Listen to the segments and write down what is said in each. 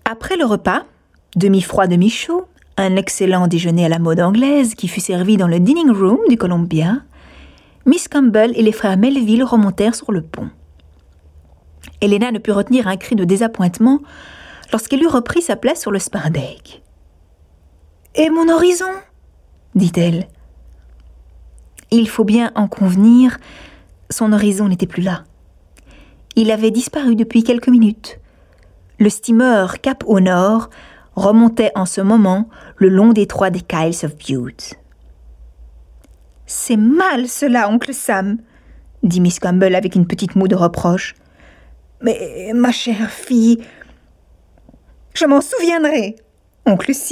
Après le repas, demi-froid, demi-chaud, un excellent déjeuner à la mode anglaise qui fut servi dans le dining room du Columbia, Miss Campbell et les frères Melville remontèrent sur le pont. Helena ne put retenir un cri de désappointement lorsqu'elle eut repris sa place sur le spar-deck. « Et mon horizon ?» dit-elle. Il faut bien en convenir, son horizon n'était plus là. Il avait disparu depuis quelques minutes. Le steamer cap au nord remontait en ce moment le long détroit des Isles of Bute. « C'est mal cela, oncle Sam !» dit Miss Campbell avec une petite moue de reproche. « Mais, ma chère fille, je m'en souviendrai, oncle Sib. »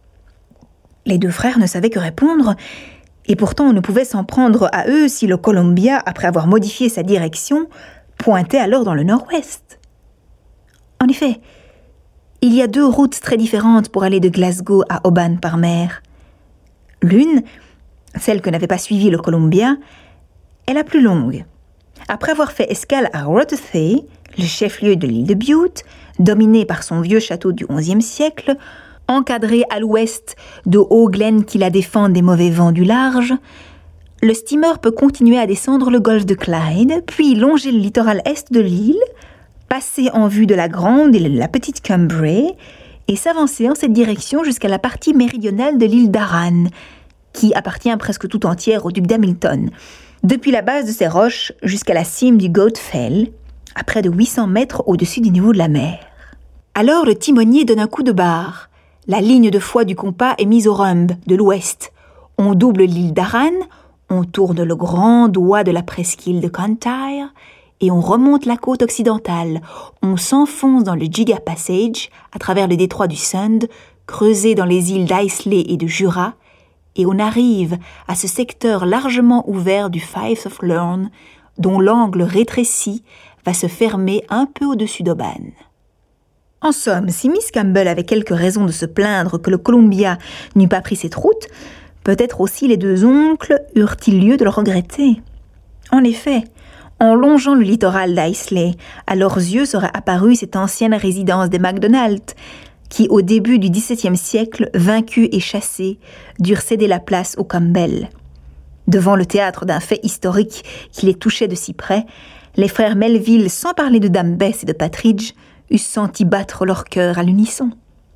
Les deux frères ne savaient que répondre, et pourtant on ne pouvait s'en prendre à eux si le Columbia, après avoir modifié sa direction, pointait alors dans le nord-ouest. En effet, il y a deux routes très différentes pour aller de Glasgow à Oban par mer. L'une, celle que n'avait pas suivie le Columbia, est la plus longue. Après avoir fait escale à Rothesay, le chef-lieu de l'île de Bute, dominé par son vieux château du XIe siècle, encadré à l'ouest de hauts glenns qui la défendent des mauvais vents du large, le steamer peut continuer à descendre le golfe de Clyde, puis longer le littoral est de l'île, passer en vue de la grande et de la petite Cambrai, et s'avancer en cette direction jusqu'à la partie méridionale de l'île d'Arran, qui appartient presque tout entière au duc d'Hamilton, depuis la base de ces roches jusqu'à la cime du Goat Fell, à près de 800 mètres au-dessus du niveau de la mer. Alors le timonier donne un coup de barre. La ligne de foi du compas est mise au rhumb de l'ouest. On double l'île d'Arran, on tourne le grand doigt de la presqu'île de Cantyre et on remonte la côte occidentale. On s'enfonce dans le Giga Passage à travers le détroit du Sund, creusé dans les îles d'Islay et de Jura, et on arrive à ce secteur largement ouvert du Fife of Lerne, dont l'angle rétréci va se fermer un peu au-dessus d'Oban. En somme, si Miss Campbell avait quelques raisons de se plaindre que le Columbia n'eût pas pris cette route, peut-être aussi les deux oncles eurent-ils lieu de le regretter. En effet, en longeant le littoral d'Islay, à leurs yeux serait apparue cette ancienne résidence des MacDonald, qui, au début du XVIIe siècle, vaincus et chassés, durent céder la place aux Campbell. Devant le théâtre d'un fait historique qui les touchait de si près, les frères Melville, sans parler de Dame Bess et de Partridge, eussent senti battre leur cœur à l'unisson.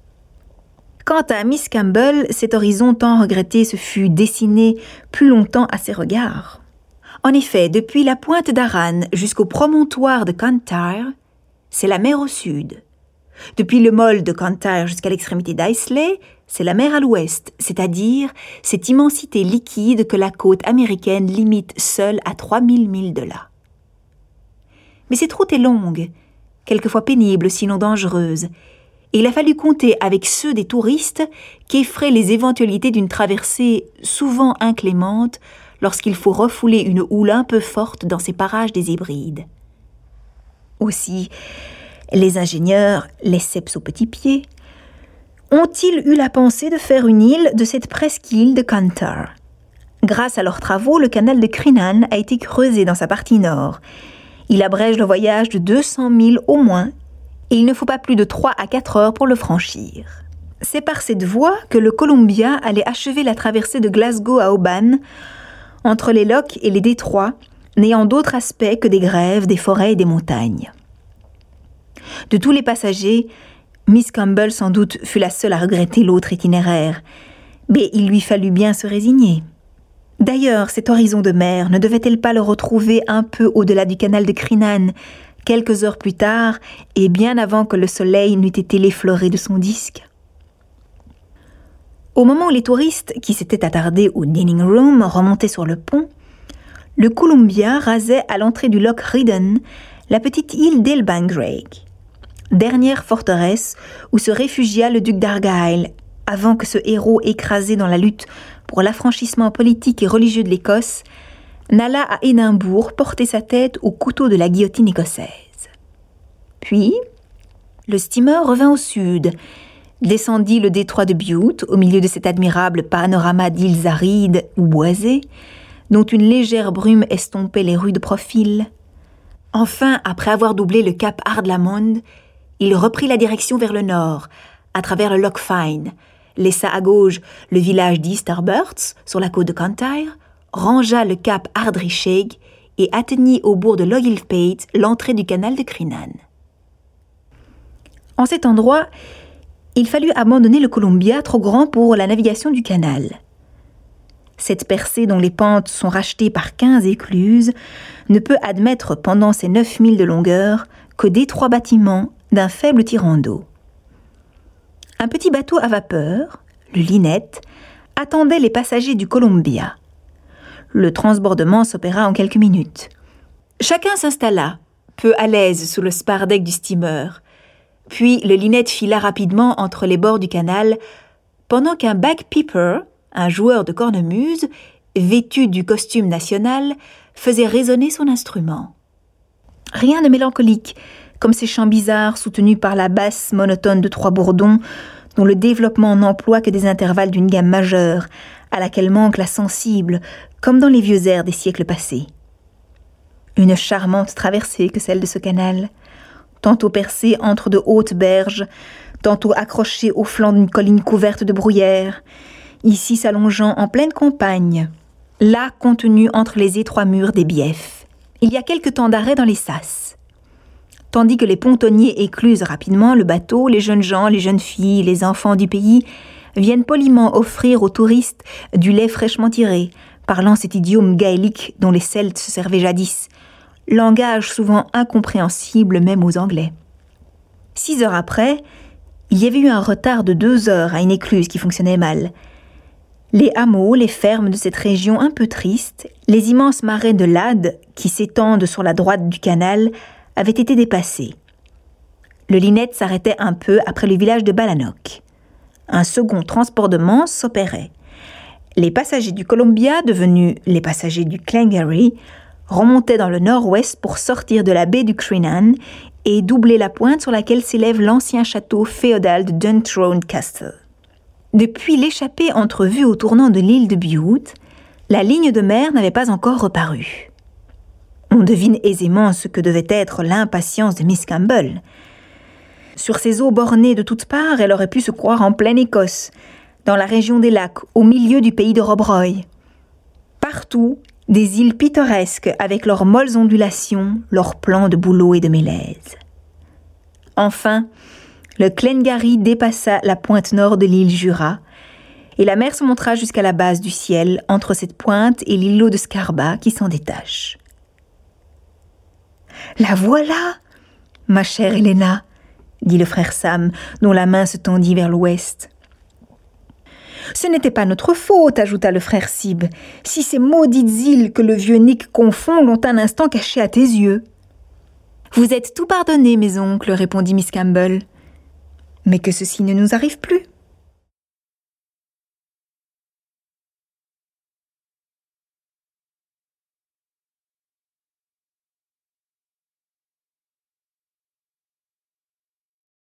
Quant à Miss Campbell, cet horizon tant regretté se fut dessiné plus longtemps à ses regards. En effet, depuis la pointe d'Arran jusqu'au promontoire de Cantyre, c'est la mer au sud. Depuis le mole de Cantyre jusqu'à l'extrémité d'Islay, c'est la mer à l'ouest, c'est-à-dire cette immensité liquide que la côte américaine limite seule à 3000 milles de là. Mais cette route est longue, quelquefois pénible, sinon dangereuse, et il a fallu compter avec ceux des touristes qu'effraient les éventualités d'une traversée souvent inclémente lorsqu'il faut refouler une houle un peu forte dans ces parages des Hébrides. Aussi, les ingénieurs, les ceps aux petits pieds, ont-ils eu la pensée de faire une île de cette presqu'île de Cantyre. Grâce à leurs travaux, le canal de Crinan a été creusé dans sa partie nord. Il abrège le voyage de 200 milles au moins, et il ne faut pas plus de 3 à 4 heures pour le franchir. C'est par cette voie que le Columbia allait achever la traversée de Glasgow à Oban, entre les lochs et les détroits, n'ayant d'autre aspect que des grèves, des forêts et des montagnes. De tous les passagers, Miss Campbell sans doute fut la seule à regretter l'autre itinéraire, mais il lui fallut bien se résigner. D'ailleurs, cet horizon de mer ne devait-elle pas le retrouver un peu au-delà du canal de Crinan, quelques heures plus tard, et bien avant que le soleil n'eût été l'effleuré de son disque? Au moment où les touristes, qui s'étaient attardés au dining room, remontaient sur le pont, le Columbia rasait à l'entrée du loch Ridden la petite île d'Elbangrake, dernière forteresse où se réfugia le duc d'Argyle, avant que ce héros écrasé dans la lutte pour l'affranchissement politique et religieux de l'Écosse n'allât à Édimbourg porter sa tête au couteau de la guillotine écossaise. Puis, le steamer revint au sud, descendit le détroit de Bute au milieu de cet admirable panorama d'îles arides ou boisées, dont une légère brume estompait les rudes profils. Enfin, après avoir doublé le cap Ardlamond, il reprit la direction vers le nord, à travers le Loch Fyne, laissa à gauche le village d'East Harberts, sur la côte de Cantyre, rangea le cap Ardrishaig et atteignit au bourg de Loyalpate l'entrée du canal de Crinan. En cet endroit, il fallut abandonner le Columbia trop grand pour la navigation du canal. Cette percée dont les pentes sont rachetées par 15 écluses ne peut admettre pendant ses 9 milles de longueur que d'étroits bâtiments d'un faible tirant d'eau. Un petit bateau à vapeur, le Linnet, attendait les passagers du Columbia. Le transbordement s'opéra en quelques minutes. Chacun s'installa, peu à l'aise sous le spar-deck du steamer. Puis le Linnet fila rapidement entre les bords du canal, pendant qu'un bagpiper, un joueur de cornemuse, vêtu du costume national, faisait résonner son instrument. Rien de mélancolique, comme ces chants bizarres soutenus par la basse monotone de 3 bourdons, dont le développement n'emploie que des intervalles d'une gamme majeure, à laquelle manque la sensible, comme dans les vieux airs des siècles passés. Une charmante traversée que celle de ce canal, tantôt percée entre de hautes berges, tantôt accrochée au flanc d'une colline couverte de bruyères, ici s'allongeant en pleine campagne, là contenue entre les étroits murs des biefs. Il y a quelque temps d'arrêt dans les sas. Tandis que les pontonniers éclusent rapidement le bateau, les jeunes gens, les jeunes filles, les enfants du pays viennent poliment offrir aux touristes du lait fraîchement tiré, parlant cet idiome gaélique dont les Celtes se servaient jadis, langage souvent incompréhensible même aux Anglais. 6 heures après, il y avait eu un retard de 2 heures à une écluse qui fonctionnait mal. Les hameaux, les fermes de cette région un peu triste, les immenses marais de Lade qui s'étendent sur la droite du canal, avaient été dépassés. Le Linnet s'arrêtait un peu après le village de Balanock. Un second transbordement s'opérait. Les passagers du Columbia, devenus les passagers du Clangarry, remontaient dans le nord-ouest pour sortir de la baie du Crinan et doubler la pointe sur laquelle s'élève l'ancien château féodal de Duntrone Castle. Depuis l'échappée entrevue au tournant de l'île de Bute, la ligne de mer n'avait pas encore reparu. On devine aisément ce que devait être l'impatience de Miss Campbell. Sur ces eaux bornées de toutes parts, elle aurait pu se croire en pleine Écosse, dans la région des lacs, au milieu du pays de Rob Roy. Partout, des îles pittoresques avec leurs molles ondulations, leurs plans de bouleaux et de mélèzes. Enfin, le Clangarry dépassa la pointe nord de l'île Jura, et la mer se montra jusqu'à la base du ciel, entre cette pointe et l'îlot de Scarba qui s'en détache. « La voilà, ma chère Helena !» dit le frère Sam, dont la main se tendit vers l'ouest. « Ce n'était pas notre faute, ajouta le frère Sib, si ces maudites îles que le vieux Nick confond l'ont un instant cachées à tes yeux. »« Vous êtes tout pardonnés, mes oncles, répondit Miss Campbell. Mais que ceci ne nous arrive plus.